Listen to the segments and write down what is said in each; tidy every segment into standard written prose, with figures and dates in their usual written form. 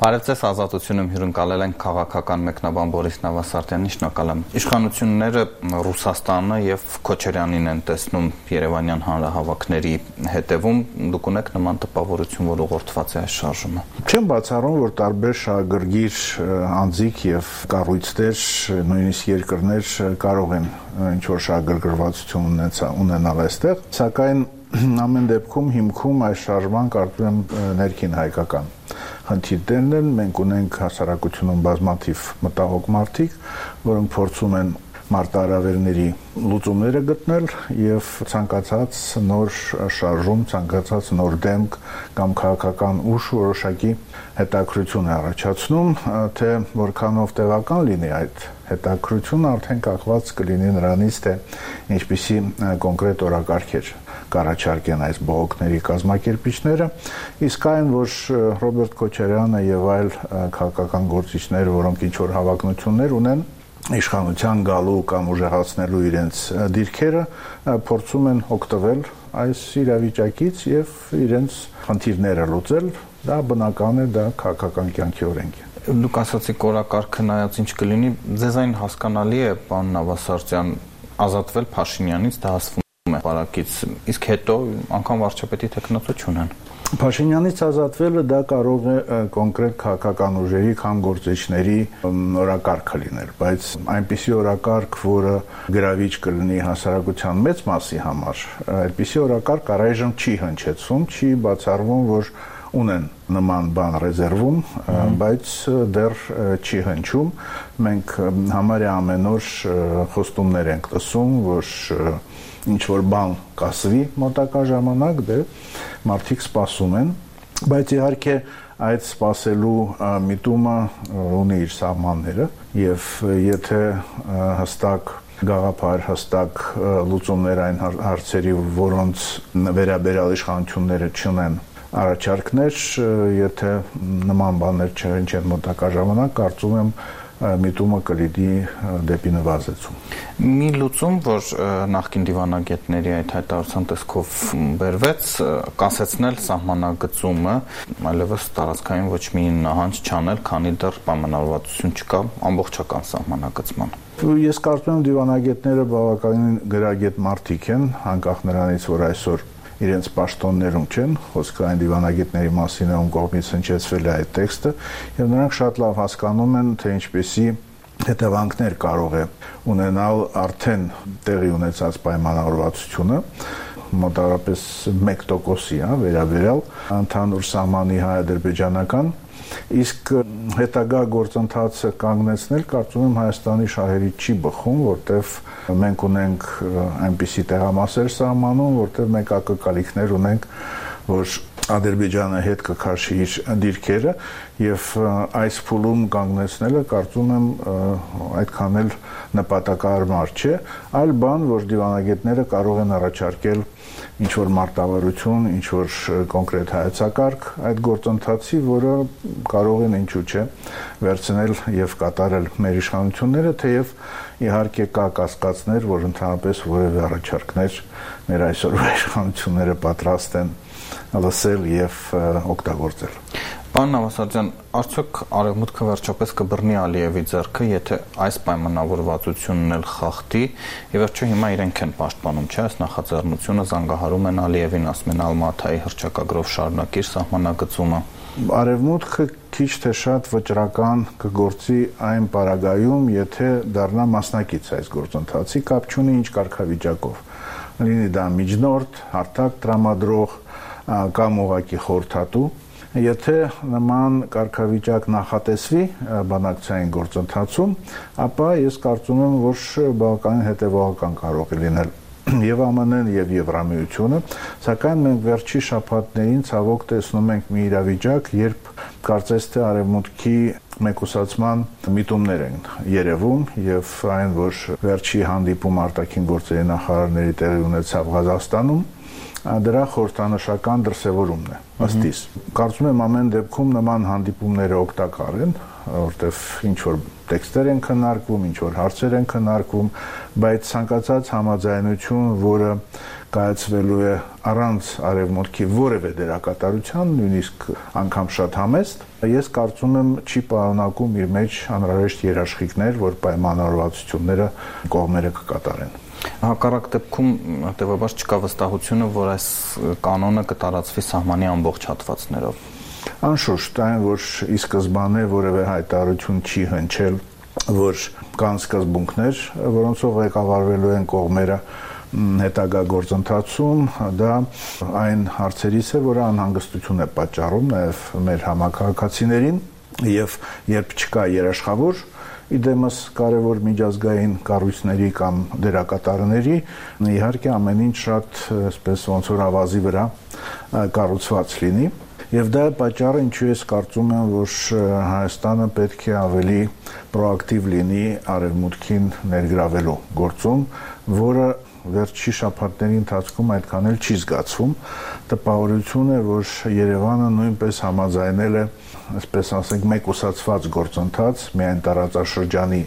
Բարև ձեզ, Ազատությունում հյուրընկալել են քաղաքական մեկնաբան Բորիս Նավասարդյանին, շնորհակալ եմ։ Իշխանությունները Ռուսաստանը եւ Քոչարյանին են տեսնում Երևանյան հանրահավաքների հետևում, դուք ունեք նման տպավորություն, որ ուղղորդված է այս շարժումը։ Չեմ բացառում, որ տարբեր շահագրգիռ անձիկ եւ կառույցներ, նույնիսկ երկրներ կարող են ինչ-որ շահագրգռվածություն ունենալ այստեղ, սակայն ամեն դեպքում հիմքում այս շարժման կարծում եմ ներքին հայկական խնդիրներն են։ Մենք ունենք հասարակությունում բազմաթիվ մտահոգ մարդիկ, որոնք փորձում են մարտահրավերների լուծումները գտնել եւ ցանկացած նոր շարժում, ցանկացած նոր դեմք կամ քաղաքական ուժ որոշակի հետաքրություն է առաջացնում, թե որքանով տեղական լինի այդ հետաքրությունը արդեն կախված կլինի նրանից, թե ինչպիսի կոնկրետ օրակարգեր կառաջարկեն այս բողոքների կազմակերպիչները, իսկ այն, որ Ռոբերտ Քոչարյանը եւ այլ քաղաքական գործիչներ, որոնք ինչ-որ հավակնություններ ունեն իշխանության գալու կամ ուժեղացնելու իրենց դիրքերը, փորձում են օգտվել այս իրավիճակից եւ իրենց խնդիրները լուծել, դա բնական է, դա քաղաքական կյանքի օրենք է։ Դուք ասացիք օրակարգը նայած ինչ կլինի, ձեզ այն հասկանալի է, պարոն Նավասարդյան, ազատվել Փաշինյանից, դա ասվում է բարակից, իսկ հետո անգամ վարչապետի թեկնածություն են։ Փաշինյանից ազատվելը դա կարող է կոնկրետ քաղաքական ուժերի կամ գործիչների օրակարգը լինել, բայց այնպիսի օրակարգ, որը գրավիչ կլինի հասարակության մեծ մասի համար, այդպիսի օրակարգ առայժմ չի հնչեցում, չի բացառվում, որ ունեն նման բան ռեզերվում, բայց դեռ չի հնչում։ Մենք համարյա ամեն օր խոստումներ ենք լսում, որ ինչ-որ բան կասվի մոտակա ժամանակ, դե մարդիկ սպասում են, բայց իհարկե այդ սպասելու միտումը ունի իր սահմանները եւ եթե հստակ գաղափար, հստակ լուծումներ այն հարցերի, որոնց վերաբերյալ իշխանությունները չունեն առաջարկներ, եթե նման բաներ չհնչեն մոտակա ժամանակ, կարծում եմ միտումը կլինի դեպի նվազեցում։ Մի լուծում, որ նախկին դիվանագետների այդ հայտարարության տեսքով բերվեց, կասեցնել սահմանագծումը, այլևս տարածքային ոչ մի նահանջ չանել, քանի դեռ պայմանավորվածություն չկա ամբողջական սահմանագծման։ Ես կարծում եմ դիվանագետները բավականին գրագետ մարդիկ են, անկախ նրանից, որ այսօր իրենց պաշտոններում չեն, խոսքը այն դիվանագետների մասին է, ում կողմից հնչեցվել է այդ տեքստը, եւ նրանք շատ լավ հասկանում են, թե ինչպեսի հետևանքներ կարող է ունենալ արդեն տեղի ունեցած պայմանավորվածությունը, մոտավորապես 1%-ի վերաբերյալ ընդհանուր սահմանի հայ-ադրբեջանական, իսկ հետագա գործընթացը կանգնեցնել, կարծում եմ Հայաստանի շահերի չի բխում, որտեվ մենք ունենք այնպիսի տեղամասեր սահմանում, որտեղ մենք ակնկալիքներ ունենք, որ Ադրբեջանը հետ կքաշի իր դիրքերը եւ այս փուլում կանգնեցնելը կարծում եմ այդքան էլ նպատակահարմար չէ, այլ բան, որ դիվանագետները կարող են առաջարկել ինչ-որ մարտավարություն, ինչ-որ կոնկրետ հայեցակարգ այդ գործընթացի, որը կարող են ինչու՞ չէ վերցնել եւ կատարել մեր իշխանությունները, թեև իհարկե կա կասկածներ, որ ընդհանրապես որևէ առաջարկներ մեր այսօրվա իշխանությունները պատրաստ են լսել եւ օգտագործել։ Պարոն Նավասարդյան, արդյոք Արևմուտքը վերջապես կբռնի Ալիևի ձեռքը, եթե այս պայմանավորվածությունն էլ խախտի, եւ վերջը հիմա իրենք են պաշտպանում, չէ՞, այս նախաձեռնությունը զանգահարում են Ալիևին, ասում են Ալմաթայի հռչակագրով շարունակիր սահմանագծումը։ Արևմուտքը քիչ թե շատ վճռական կգործի այն պարագայում, եթե դառնա մասնակից այս գործընթացի, կապ չունի ինչ կարգավիճակով։ Լինի դա միջնորդ, հարթակ տրամադրող կամ ուղղակի խորհրդատու, եթե նման կարգավիճակ նախատեսվի բանակցային գործընթացում, ապա ես կարծում եմ, որ բավականին հետևողական կարող է լինել եւ ԱՄՆ-ն եւ Եվրամիությունը, սակայն մենք վերջի շաբաթներին ցավոք տեսնում ենք մի իրավիճակ, երբ կարծես թե Արևմուտքի մեկուսացման միտումներ են երևում եւ այն, որ վերջի հանդիպում արտաքին գործերի նախարարների տեղի ունեցավ Ղազախստանում, դրա խորհրդանշական դրսևորումն է ըստիս։ Կարծում եմ ամեն դեպքում նման հանդիպումները օգտակար են, որտեվ ինչ որ տեքստեր են քննարկվում, ինչ որ հարցեր են քննարկվում, բայց ցանկացած համաձայնություն, որը կայացվելու է առանց արևմուտքի որևէ դերակատարության, նույնիսկ անգամ շատ համեստ, ես կարծում եմ չի պարունակում իր մեջ անհրաժեշտ երաշխիքներ, որ պայմանավորվածությունները կողմերը կկատարեն։ Հակառակ դեպքում հետևաբար չկա վստահությունը, որ այս կանոնը կտարածվի սահմանի ամբողջ հատվածներով։ Անշուշտ, այն որ ի սկզբանե որևէ հայտարարություն չի հնչել, որ կան սկզբունքներ, որոնցով ղեկավարվելու են կողմերը հետագա գործընթացում, դա այն հարցերից է, որը անհանգստություն է պատճառում նաև մեր համակարգացիներին, եւ երբ չկա երաշխավոր իդեմս կարևոր միջազգային կառույցների կամ դերակատարների, իհարկե ամեն ինչ շատ այսպես ոնց որ ավազի վրա կառուցված լինի, եւ դա է պատճառը, ինչու ես կարծում եմ, որ Հայաստանը պետք է ավելի պրոակտիվ լինի արևմուտքին ներգրավելու գործում, որը վերջի շաբաթների ընթացքում այդքան էլ չի զգացվում։ Տպավորություն է, որ Երևանը նույնպես համաձայնել է, այսպես ասենք, մեկուսացված գործընթաց, միայն տարածաշրջանի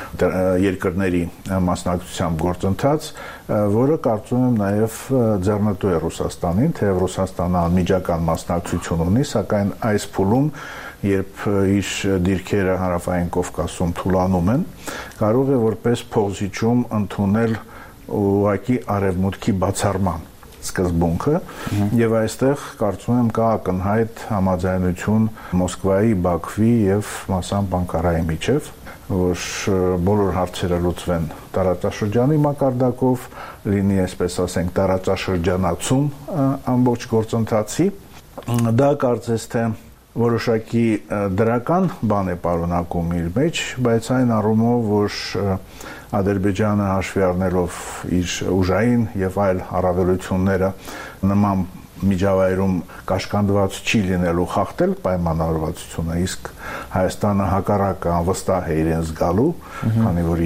երկրների մասնակցությամբ գործընթաց, որը կարծում եմ նաև ձեռնտու է Ռուսաստանին, թեև Ռուսաստանը անմիջական մասնակցություն ունի, սակայն այս փուլում, երբ իր դիրքերը Հարավային Կովկասում թուլանում են, կարող է որպես փոխզիջում ընդունել ուղղակի արևմուտքի բացառման սկզբունքը եւ այստեղ կարծում եմ կա ակնհայտ համաձայնություն Մոսկվայի, Բաքվի եւ մասամբ Անկարայի միջև, որ բոլոր հարցերը լուծվեն տարածաշրջանի մակարդակով, լինի այսպես ասենք տարածաշրջանացում ամբողջ գործընթացի, դա կարծես թե որոշակի դրական բան է պարունակում իր մեջ, բայց այն առումով, որ Ադրբեջանը հաշվի առնելով իր ուժային եւ այլ առավելությունները նման միջավայրում կաշկանդված չի լինելու խախտել պայմանավորվածությունը, իսկ Հայաստանը հակառակը անվստահ է իրեն զգալու, քանի որ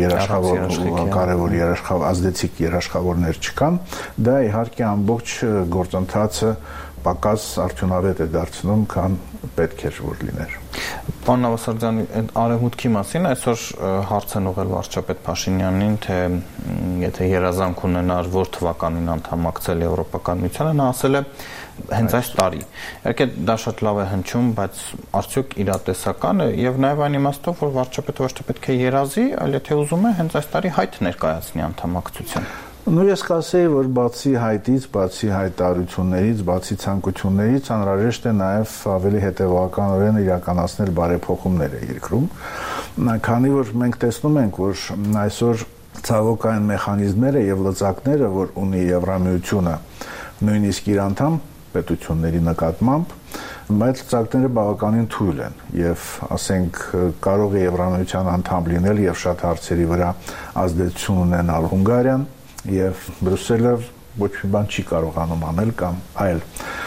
կարևոր ազդեցիկ երաշխավորներ չկան, դա իհարկե ամբողջ գործընթացը պակաս արդյունավետ է դարձնում, քան պետք էր որ լիներ։ Պարոն Նավասարդյան, արևմուտքի մասին այսօր հարց են ուղղել վարչապետ Փաշինյանին, թե եթե երազանք ունենար որ թվականին անդամակցել Եվրոպական միությանը, նա ասել է հենց այս տարի։ Իհարկե դա շատ լավ է հնչում, բայց արդյոք իրատեսական է եւ նաեւ այն իմաստով, որ վարչապետը ոչ թե պետք է երազի, այլ եթե ուզում է հենց այս տարի հայտ ներկայացնի անդամակցության։ Ես կասեի, որ բացի հայտից, բացի հայտարարություններից, բացի ցանկություններից անհրաժեշտ է նաև ավելի հետևականորեն իրականացնել բարեփոխումներ երկրում, քանի որ մենք տեսնում ենք, որ այսօր ցավոք այն մեխանիզմները եւ լծակները, որ ունի Եվրամիությունը, նույնիսկ իր անդամ պետությունների նկատմամբ, բայց ցակները բավականին թույլ են եւ ասենք կարող է Եվրամիության անդամ լինել եւ շատ հարցերի վրա ազդեցություն ունենալ Հունգարիան եւ Բրյուսելը ոչ մի բան չի կարողանում անել կամ այլ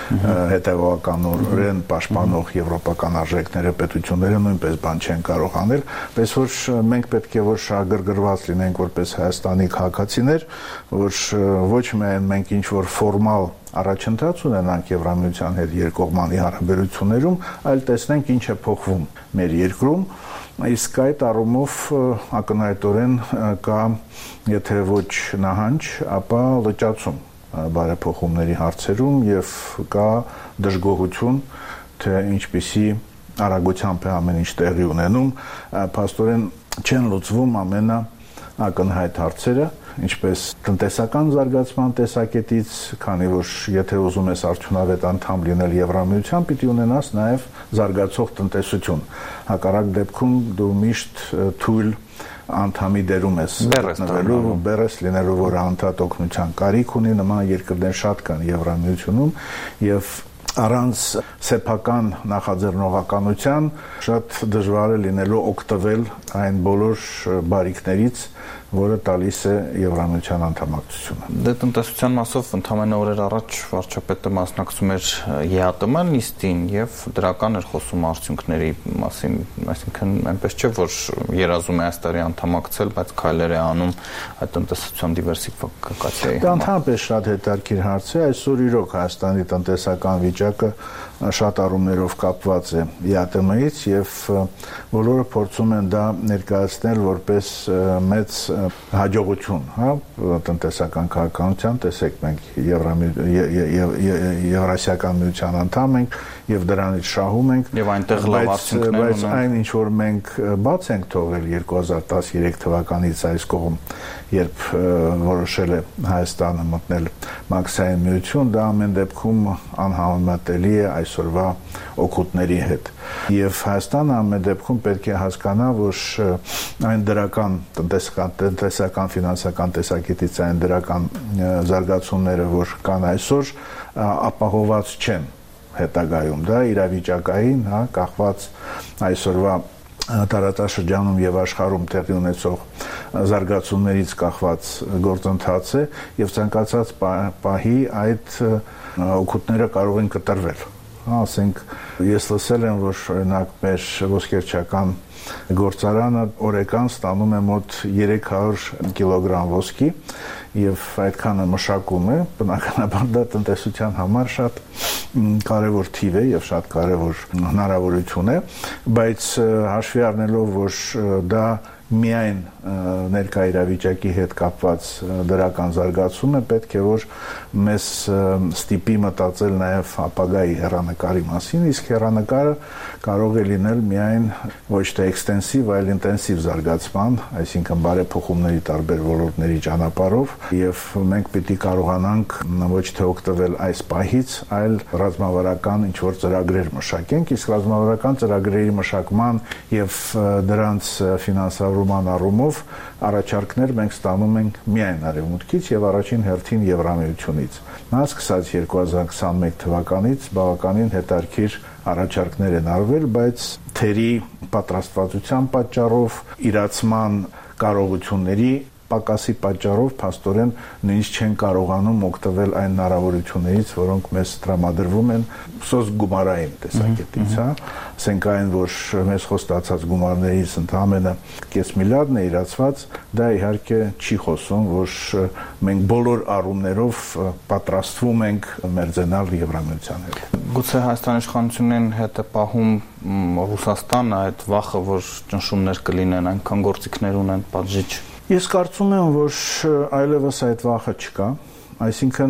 հետևականորեն պաշտպանող եվրոպական արժեքները պետությունները նույնպես բան չեն կարող անել, պես որ մենք պետք է որ շահագրգռված լինենք որպես Հայաստանի քաղաքացիներ, որ ոչ միայն մենք ինչ որ ֆորմալ առաջընթաց ունենանք Եվրամիության հետ երկկողմանի հարաբերություններում, այլ տեսնենք ինչ է փոխվում մեր երկրում, իսկ այդ առումով ակնհայտորեն կա, եթե ոչ նահանջ, ապա լճացում բարեփոխումների հարցերում եւ կա դժգոհություն, թե ինչպիսի արագությամբ է ամեն ինչ տեղի ունենում, փաստորեն չեն լուծվում ամենաակնհայտ հարցերը, ինչպես տնտեսական զարգացման տեսակետից, քանի որ եթե ուզում ես արդյունավետ անդամ լինել Եվրամիության, պիտի ունենաս նաև զարգացող տնտեսություն։ Հակառակ դեպքում դու միշտ թույլ անդամի դերում ես գտնվելու, բերես լինելու, որ անդադ օգնության կարիք ունի, նման երկրներ շատ կան Եվրամիությունում եւ առանց սեփական նախաձեռնողականության շատ դժվար է լինելու օգտվել այն բոլոր բարիքներից, որը տալիս է Եվրամիության անդամակցությունը։ Դե տնտեսության մասով ընդամենը օրեր առաջ վարչապետը մասնակցում էր ԵԱՏՄ նիստին եւ դրական էր խոսում արդյունքների մասին, այսինքն այնպես չէ, որ երազում է այս տարի անդամակցել, բայց քայլեր է անում այդ տնտեսության դիվերսիֆիկացիայի համար։ Դա ընդհանրապես շատ հետաքրքիր հարց է, այսօր իրոք Հայաստանի տնտեսական վիճակը շատ առումներով կապված է ԵԱՏՄ-ից եւ բոլորը փորձում են դա ներկայացնել որպես մեծ հաջողություն, հա, տնտեսական քաղաքականության, տեսեք մենք Եվրասիական միության անդամ ենք եւ դրանից շահում ենք եւ այնտեղ լավ արդյունքներ բայց այն ինչ որ մենք բաց ենք թողել 2013 թվականից այս կողմ, երբ որոշել է Հայաստանը մտնել մաքսային միություն, դա ամեն դեպքում անհամեմատելի է այսօրվա օգուտների հետ։ Եվ Հայաստանը ամեն դեպքում պետք է հասկանա, որ այն դրական տնտեսական, ֆինանսական տեսակետից այն դրական զարգացումները, որ կան այսօր, ապահոված չեն հետագայում, դա իրավիճակային, հա, կախված այսօրվա տարածաշրջանում եւ աշխարհում տեղի ունեցող զարգացումներից կախված գործընթաց է եւ ցանկացած պահի այդ օգուտները կարող են կտրվել։ Ասենք, ես լսել եմ, որ օրինակ մեր ոսկերչական գործարանը օրեկան ստանում է մոտ 300 կիլոգրամ ոսկի եւ այդքանը մշակում է, բնականաբար դա տնտեսության համար շատ կարևոր թիվ է եւ շատ կարևոր հնարավորություն է, բայց հաշվի առնելով, որ դա միայն ներկա իրավիճակի հետ կապված դրական զարգացում է, պետք է որ մեզ ստիպի մտածել նաև ապագայի հեռանկարի մասին, իսկ հեռանկարը կարող է լինել միայն ոչ թե էքստենսիվ, այլ ինտենսիվ զարգացման, այսինքն բարեփոխումների տարբեր ոլորտների ճանապարհով, եւ մենք պիտի կարողանանք ոչ թե օգտվել այս պահից, այլ ռազմավարական ինչ որ ծրագրեր մշակենք, իսկ ռազմավարական ծրագրերի մշակման եւ դրանց ֆինանսավորման առումով առաջարկներ մենք ստանում ենք միայն Արևմուտքից եւ առաջին հերթին Եվրամիությունից։ Նա սկսած 2021 թվականից բավականին հետաքրքիր առաջարկներ են արվել, բայց թերի պատրաստվածության պատճառով, իրացման կարողությունների պակասի պատճառով փաստորեն նույնիսկ չեն կարողանում օգտվել այն հնարավորություններից, որոնք մեզ տրամադրվում են սոս գումարային տեսակետից, հա, ասենք այն, որ մեզ խոստացած գումարներից ընդամենը կես միլիարդն է իրացված, դա իհարկե չի խոսում, որ մենք բոլոր առումներով պատրաստվում ենք մերձենալ Եվրամիության հետ։ Գուցե Հայաստանի իշխանություններին հետ է պահում Ռուսաստանը այդ վախը, որ ճնշումներ կլինեն, այնքան գործիքներ ունեն, պատժիչ։ Ես կարծում եմ, որ այլևս այդ վախը չկա, այսինքն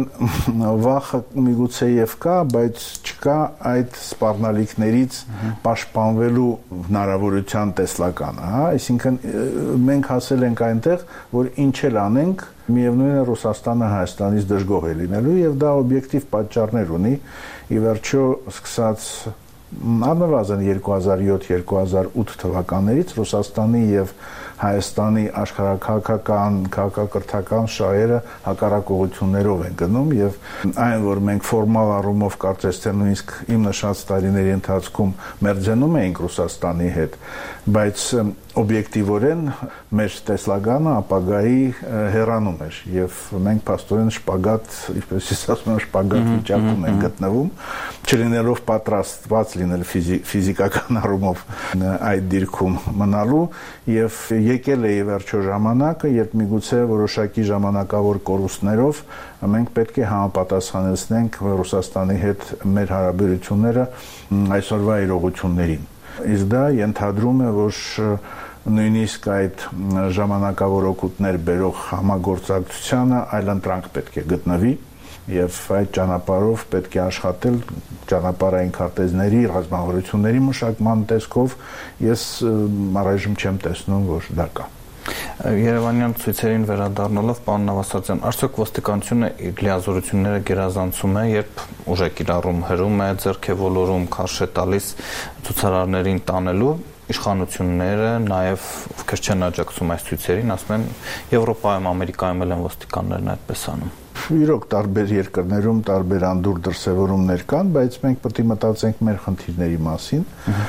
վախը միգուցե եւ կա, բայց չկա այդ սպառնալիքներից պաշտպանվելու հնարավորության տեսլականը, հա, այսինքն մենք հասել ենք այնտեղ, որ ինչ էլ անենք, միևնույն է Ռուսաստանը Հայաստանից դժգոհ է լինելու եւ դա օբյեկտիվ պատճառներ ունի, ի վերջո սկսած առնվազն 2007-2008 թվականներից Ռուսաստանի եւ Հայաստանի աշխարհակաղակական, քաղաքակրթական շահերը հակառակողություններով են գնում եւ այն, որ մենք ֆորմալ առումով կարծես թե նույնիսկ իմ նշած տարիների ընթացքում մերձենում էինք Ռուսաստանի հետ, բայց օբյեկտիվորեն մեր տեսլականը ապագայի հեռանում էր եւ մենք փաստորեն շպագատ, ինչպես ես ասում եմ, շպագատ վիճակում ենք գտնվում, չլինելով պատրաստված լինել ֆիզիկական առումով այդ դիրքում մնալու եւ եկել է ի վերջո ժամանակը, երբ միգուցե որոշակի ժամանակավոր կորուստներով մենք պետք է համապատասխանեցնենք Ռուսաստանի հետ մեր հարաբերությունները այսօրվա իրողություններին։ Իսկ դա ենթադրում է, որ նույնիսկ այդ ժամանակավոր օգուտներ բերող համագործակցությանը այլընտրանք պետք է գտնվի եւ այդ ճանապարհով պետք է աշխատել ճանապարհային քարտեզների, ռազմավարությունների մշակման տեսքով, ես առայժմ չեմ տեսնում, որ դա կա։ Երևանյան ցույցերին վերադառնալով, պարոն Նավասարդյան, արդյոք ոստիկանությունը իր լիազորությունները գերազանցում է, երբ ուժը կիրառում հրում է, ձեռք է ոլորում, քարշ է տալիս ցուցարարներին տանելու, իշխանությունները, նաև ովքեր չեն աջակցում այս ցույցերին, ասում են Եվրոպայում, Ամերիկայում են ոստիկաններն այդպես անում։ Իրոք տարբեր երկրներում տարբեր անդուր դրսևորումներ կան, բայց մենք պետք է մտածենք մեր խնդիրների մասին։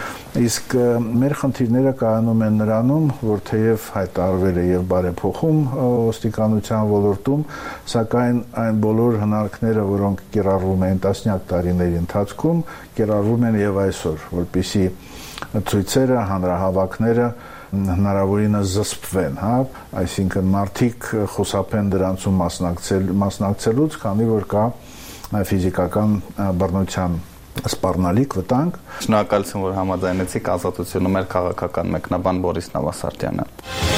Իսկ մեր խնդիրները կայանում են նրանում, որ թեև հայտարարվել է եւ բարեփոխում ոստիկանության ոլորտում, սակայն այն բոլոր հնարքները, որոնք կիրառվում էին տասնյակ տարիների ընթացքում, կիրառվում են եւ այսօր, որպեսզի ցույցերը, հանրահավաքները հնարավորինս զսպվեն, հա, այսինքն մարդիկ խուսափեն դրանցում մասնակցելուց, քանի որ կա ֆիզիկական բռնության սպառնալիք վտանգ։ Շնորհակալություն, որ համաձայնեցիք ազատությունը մեր քաղաքական մեկնաբան Բորիս Նավասարդյանը։